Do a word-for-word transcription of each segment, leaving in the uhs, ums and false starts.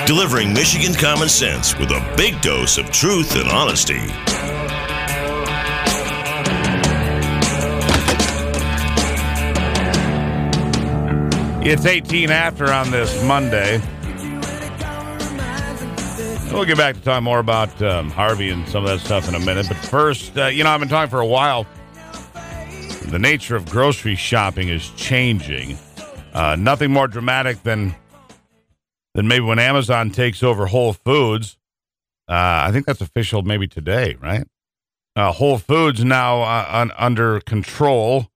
delivering Michigan common sense with a big dose of truth and honesty. It's eighteen after on this Monday. We'll get back to talk more about um, Harvey and some of that stuff in a minute. But first, uh, you know, I've been talking for a while. The nature of grocery shopping is changing. Uh, nothing more dramatic than than maybe when Amazon takes over Whole Foods. Uh, I think that's official maybe today, right? Uh, Whole Foods now uh, un- under control.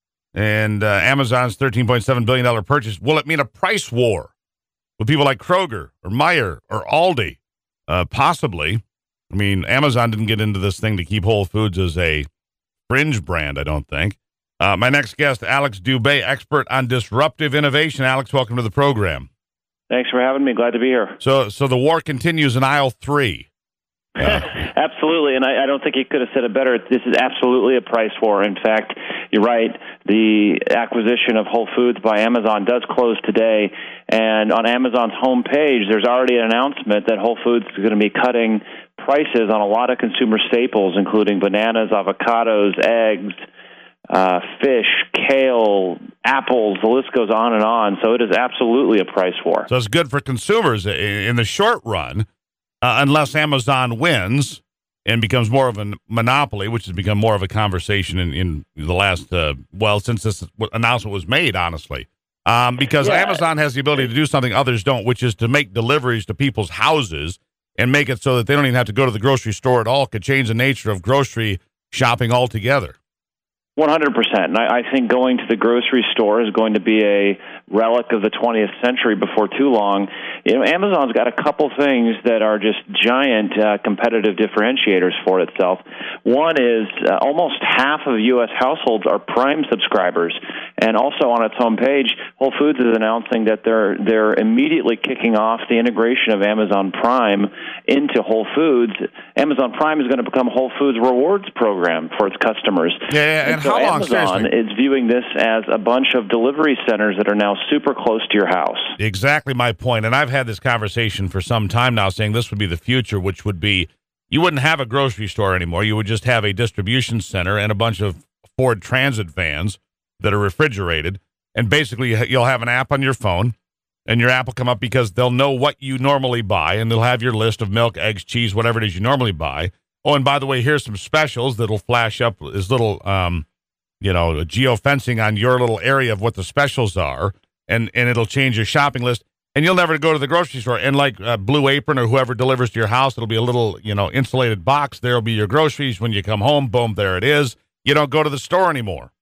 And uh, Amazon's thirteen point seven billion dollars purchase, will it mean a price war with people like Kroger or Meijer or Aldi? Uh, possibly. I mean, Amazon didn't get into this thing to keep Whole Foods as a fringe brand, I don't think. Uh, my next guest, Alex Dubé, expert on disruptive innovation. Alex, welcome to the program. Thanks for having me. Glad to be here. So so the war continues in aisle three. Uh, absolutely, and I, I don't think you could have said it better. This is absolutely a price war. In fact, you're right. The acquisition of Whole Foods by Amazon does close today, and on Amazon's homepage, there's already an announcement that Whole Foods is going to be cutting prices on a lot of consumer staples, including bananas, avocados, eggs, uh, fish, kale, apples. The list goes on and on. So it is absolutely a price war. So it's good for consumers in the short run. Uh, unless Amazon wins and becomes more of a monopoly, which has become more of a conversation in, in the last, uh, well, since this announcement was made, honestly. Um, because yeah. Amazon has the ability to do something others don't, which is to make deliveries to people's houses and make it so that they don't even have to go to the grocery store at all. It could change the nature of grocery shopping altogether. one hundred percent. And I, I think going to the grocery store is going to be a relic of the twentieth century before too long. You know, Amazon's got a couple things that are just giant uh, competitive differentiators for itself. One is uh, almost half of U S households are Prime subscribers. And also on its homepage, Whole Foods is announcing that they're they're immediately kicking off the integration of Amazon Prime into Whole Foods. Amazon Prime is going to become Whole Foods rewards program for its customers. Yeah, yeah. And so how long, Amazon seriously? is viewing this as a bunch of delivery centers that are now super close to your house. Exactly my point. And I've had this conversation for some time now saying this would be the future, which would be you wouldn't have a grocery store anymore. You would just have a distribution center and a bunch of Ford Transit vans that are refrigerated. And basically you'll have an app on your phone and your app will come up because they'll know what you normally buy and they'll have your list of milk, eggs, cheese, whatever it is you normally buy. Oh, and by the way, here's some specials that'll flash up as little, um, you know, geofencing on your little area of what the specials are, and, and it'll change your shopping list, and you'll never go to the grocery store. And like uh, Blue Apron or whoever delivers to your house, it'll be a little, you know, insulated box. There'll be your groceries. When you come home, boom, there it is. You don't go to the store anymore.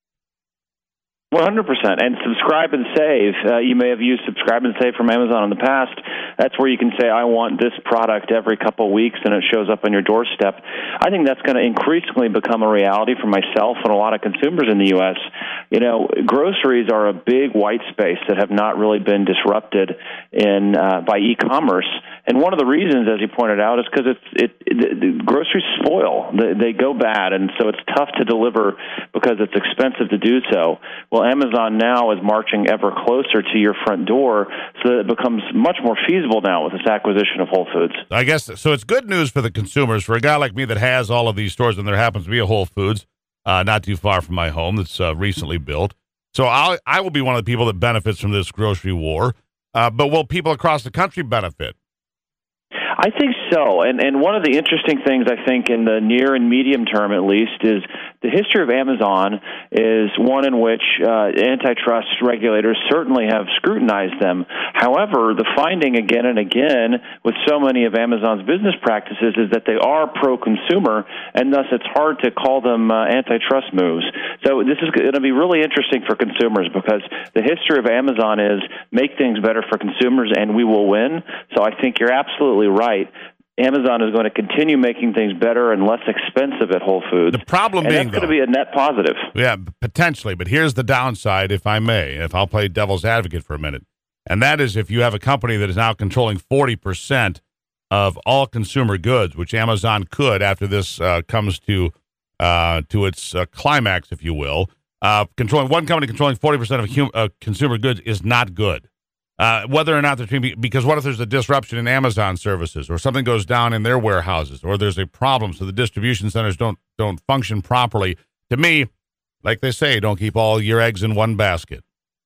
one hundred percent. And Subscribe and Save. Uh, you may have used Subscribe and Save from Amazon in the past. That's where you can say, I want this product every couple of weeks, and it shows up on your doorstep. I think that's going to increasingly become a reality for myself and a lot of consumers in the U S. You know, groceries are a big white space that have not really been disrupted in uh, by e-commerce. And one of the reasons, as you pointed out, is because it's it, it the groceries spoil. They, they go bad, and so it's tough to deliver because it's expensive to do so. Well, Amazon now is marching ever closer to your front door, so that it becomes much more feasible now with this acquisition of Whole Foods. I guess so. It's good news for the consumers. For a guy like me that has all of these stores, and there happens to be a Whole Foods uh, not too far from my home that's uh, recently built. So I'll, I will be one of the people that benefits from this grocery war. Uh, but will people across the country benefit? I think so. And and one of the interesting things, I think, in the near and medium term at least, is the history of Amazon is one in which uh, antitrust regulators certainly have scrutinized them. However, the finding again and again with so many of Amazon's business practices is that they are pro-consumer, and thus it's hard to call them uh, antitrust moves. So this is going to be really interesting for consumers because the history of Amazon is make things better for consumers and we will win. So I think you're absolutely right. Amazon is going to continue making things better and less expensive at Whole Foods. The problem and being, that's going to be a net positive. Yeah, potentially. But here's the downside, if I may, if I'll play devil's advocate for a minute. And that is if you have a company that is now controlling forty percent of all consumer goods, which Amazon could after this uh, comes to uh, to its uh, climax, if you will. Uh, controlling one company controlling forty percent of hum- uh, consumer goods is not good. Uh, whether or not there's because what if there's a disruption in Amazon services, or something goes down in their warehouses, or there's a problem so the distribution centers don't don't function properly? To me, like they say, don't keep all your eggs in one basket.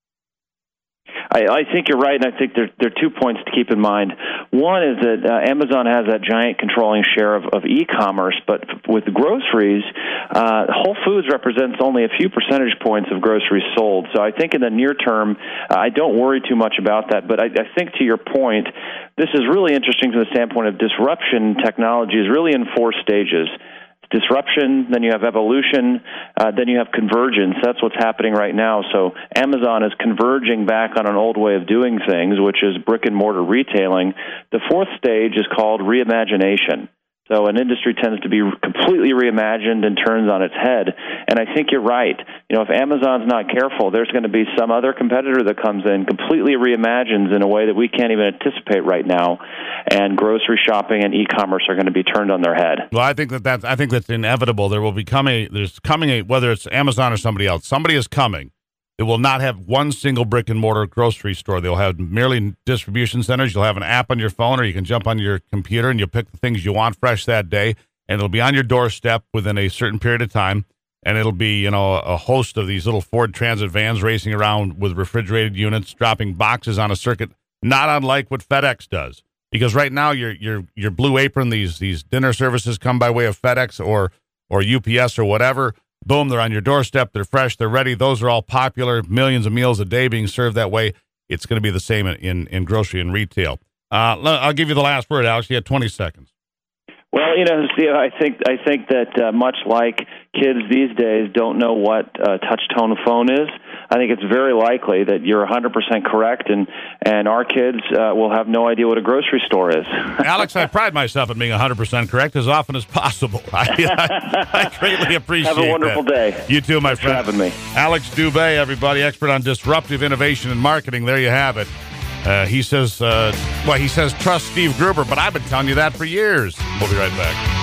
I, I think you're right, and I think there, there are two points to keep in mind. One is that uh, Amazon has that giant controlling share of, of e-commerce, but with groceries, uh, Whole Foods represents only a few percentage points of groceries sold. So I think in the near term, uh, I don't worry too much about that. But I, I think to your point, this is really interesting from the standpoint of disruption. Technology is really in four stages. Disruption, then you have evolution, uh, then you have convergence. That's what's happening right now. So Amazon is converging back on an old way of doing things, which is brick-and-mortar retailing. The fourth stage is called reimagination. So an industry tends to be completely reimagined and turns on its head. And I think you're right. You know, if Amazon's not careful, there's going to be some other competitor that comes in, completely reimagines in a way that we can't even anticipate right now, and grocery shopping and e-commerce are going to be turned on their head. Well, I think that that's, I think that's inevitable. There will become a, there's coming a, whether it's Amazon or somebody else, somebody is coming. It will not have one single brick-and-mortar grocery store. They'll have merely distribution centers. You'll have an app on your phone, or you can jump on your computer and you'll pick the things you want fresh that day, and it'll be on your doorstep within a certain period of time, and it'll be, you know, a host of these little Ford Transit vans racing around with refrigerated units, dropping boxes on a circuit, not unlike what FedEx does. Because right now, your your your Blue Apron, these these dinner services come by way of FedEx or or U P S or whatever. Boom, they're on your doorstep. They're fresh. They're ready. Those are all popular. Millions of meals a day being served that way. It's going to be the same in, in, in grocery and retail. Uh, I'll give you the last word, Alex. You had twenty seconds. Well, you know, Steve, I think I think that uh, much like kids these days don't know what a touch-tone phone is, I think it's very likely that you're one hundred percent correct, and, and our kids uh, will have no idea what a grocery store is. Alex, I pride myself in being one hundred percent correct as often as possible. I, I, I greatly appreciate it. Have a wonderful that. day. You too, my Thanks friend. for having me. Alex Dubé, everybody, expert on disruptive innovation and marketing. There you have it. Uh, he says, uh, well, he says, trust Steve Gruber, but I've been telling you that for years. We'll be right back.